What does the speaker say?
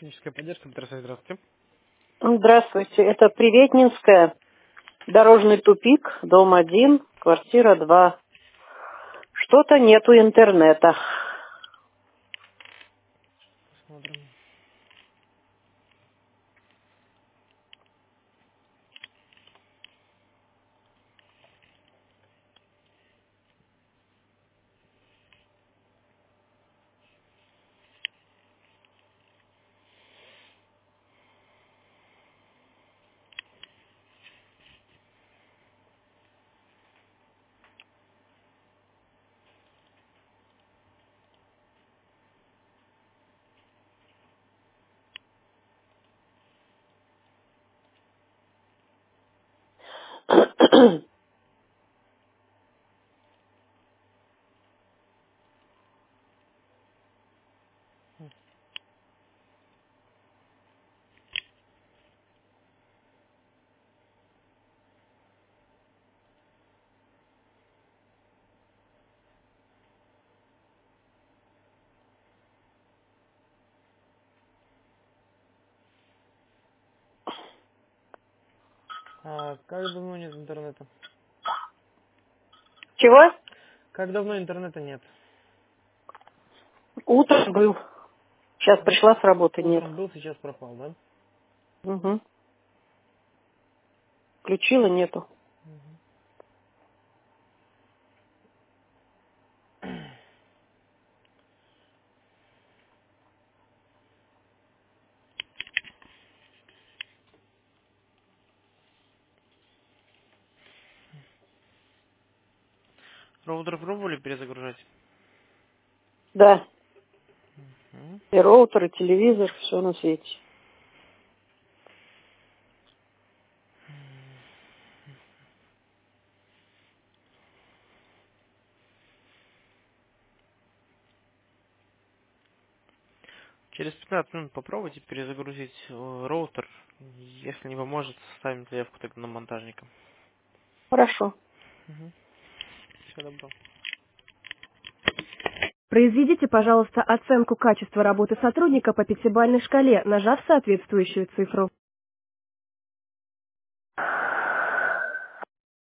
Техническая поддержка, здравствуйте. Здравствуйте, это Приветнинская, дорожный тупик, дом 1, квартира 2. Что-то нету интернета. Посмотрим. Как давно нет интернета? Чего? Как давно интернета нет? Утром был. Сейчас пришла с работы, нет. Утром был, сейчас пропал, да? Угу. Включила, нету. Роутер пробовали перезагружать? Да, Мгм. и роутер, и телевизор, все на свете. Через 15 минут попробуйте перезагрузить роутер. Если не поможет, ставим заявку тогда на монтажника. Хорошо. Всего доброго. Произведите, пожалуйста, оценку качества работы сотрудника по пятибалльной шкале, нажав соответствующую цифру.